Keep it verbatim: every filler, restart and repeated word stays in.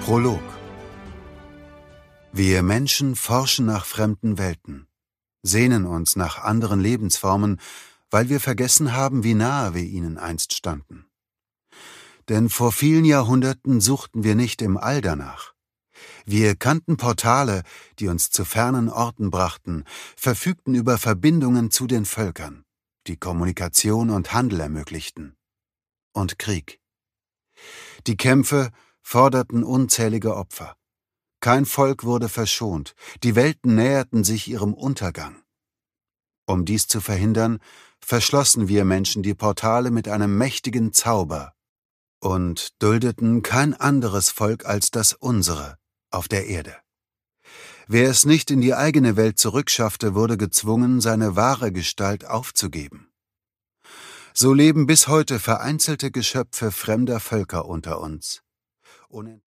Prolog. Wir Menschen forschen nach fremden Welten, sehnen uns nach anderen Lebensformen, weil wir vergessen haben, wie nahe wir ihnen einst standen. Denn vor vielen Jahrhunderten suchten wir nicht im All danach. Wir kannten Portale, die uns zu fernen Orten brachten, verfügten über Verbindungen zu den Völkern, die Kommunikation und Handel ermöglichten. Und Krieg. Die Kämpfe forderten unzählige Opfer. Kein Volk wurde verschont, die Welten näherten sich ihrem Untergang. Um dies zu verhindern, verschlossen wir Menschen die Portale mit einem mächtigen Zauber und duldeten kein anderes Volk als das unsere auf der Erde. Wer es nicht in die eigene Welt zurückschaffte, wurde gezwungen, seine wahre Gestalt aufzugeben. So leben bis heute vereinzelte Geschöpfe fremder Völker unter uns.